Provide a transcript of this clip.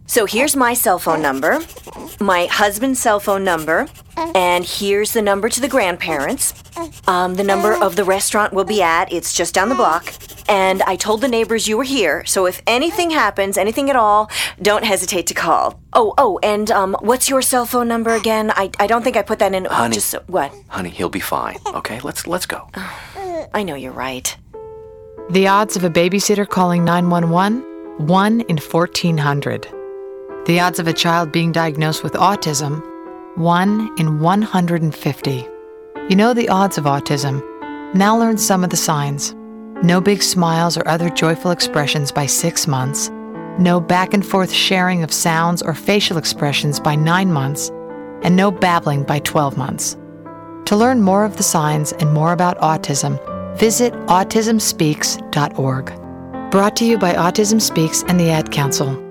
So here's my cell phone number, my husband's cell phone number, and here's the number to the grandparents. The number of the restaurant we'll be at, it's just down the block. And I told the neighbors you were here, so if anything happens, anything at all, don't hesitate to call. And what's your cell phone number again? I don't think I put that in. Honey. What? Honey, he'll be fine, okay? Let's go. I know you're right. The odds of a babysitter calling 911? 1 in 1,400. The odds of a child being diagnosed with autism? 1 in 150. You know the odds of autism. Now learn some of the signs. No big smiles or other joyful expressions by 6 months. No back and forth sharing of sounds or facial expressions by 9 months. And no babbling by 12 months. To learn more of the signs and more about autism, visit autismspeaks.org. Brought to you by Autism Speaks and the Ad Council.